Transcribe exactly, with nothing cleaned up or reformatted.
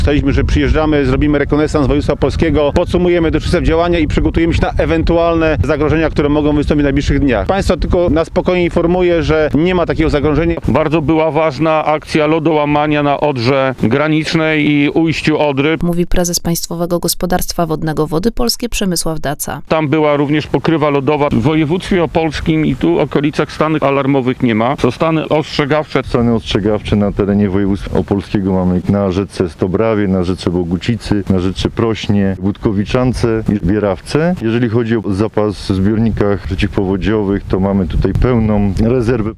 Staliśmy, że przyjeżdżamy, zrobimy rekonesans województwa opolskiego, podsumujemy dotychczasowe działania i przygotujemy się na ewentualne zagrożenia, które mogą wystąpić w najbliższych dniach. Państwo tylko na spokojnie informuję, że nie ma takiego zagrożenia. Bardzo była ważna akcja lodołamania na Odrze Granicznej i ujściu Odry. Mówi prezes Państwowego Gospodarstwa Wodnego Wody Polskie Przemysław Daca. Tam była również pokrywa lodowa. W województwie opolskim i tu okolicach stanów alarmowych nie ma. To stany ostrzegawcze. Stany ostrzegawcze na terenie województwa opolskiego mamy na rzece Stobrawie, na rzece Bogucicy, na rzece Prośnie, Budkowiczance i Bierawce. Jeżeli chodzi o zapas w zbiornikach przeciwpowodziowych, to mamy tutaj pełną rezerwę.